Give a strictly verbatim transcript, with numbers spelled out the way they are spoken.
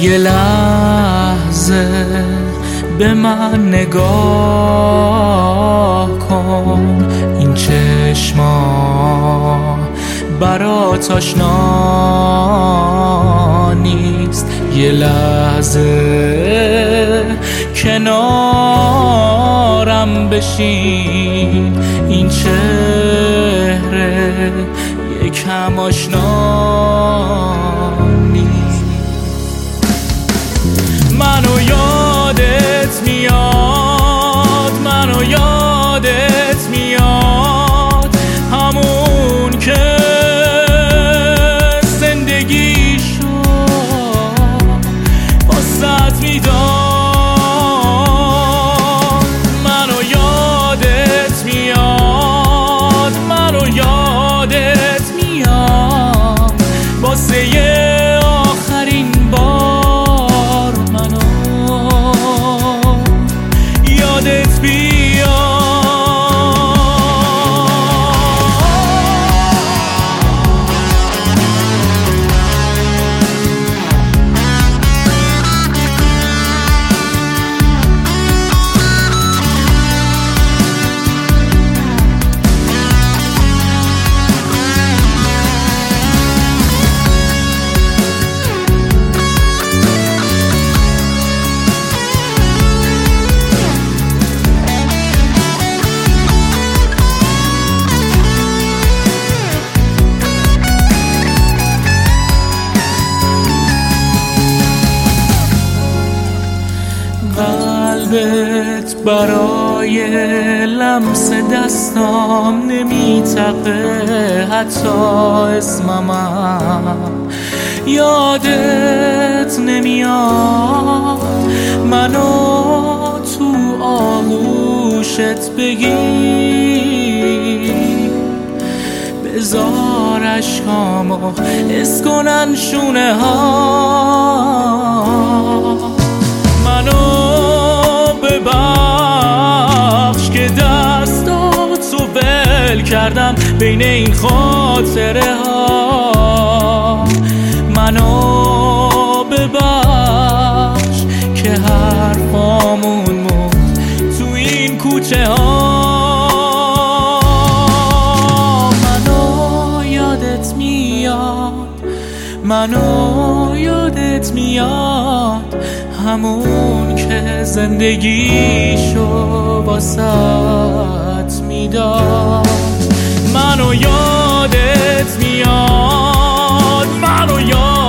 یه لحظه به من نگاه کن، این چشما برات آشنا نیست. یه لحظه کنارم بشین، این چهره یکم آشنا نیست. منو یادت میاد، منو یادت میاد، همون که زندگی شد واسط میداد. منو یادت میاد، منو یادت میاد، واسه یه آخرین بار منو یادت بیاد. قلبت برای لمس دستام نمیتقه، حتی اسممم یادت نمیاد. منو تو آغوشت بگیر، بذار اشکامو حس کنن شونه ها. منو ببخش که دستاتو ول کردم بین این خاطره ها. منو ببخش که حرفامون موند تو این کوچه ها. منو یادت میاد، منو یادت میاد، همون که زندگیشو واسط میداد. منو یادت میاد، منو یادت